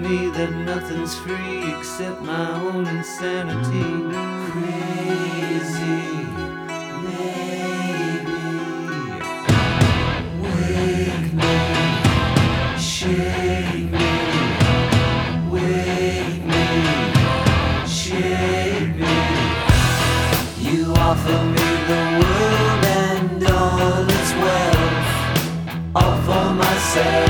me that nothing's free except my own insanity. Crazy, maybe. Wake me, shake me, wake me, shake me. You offer me the world and all its wealth, all for myself.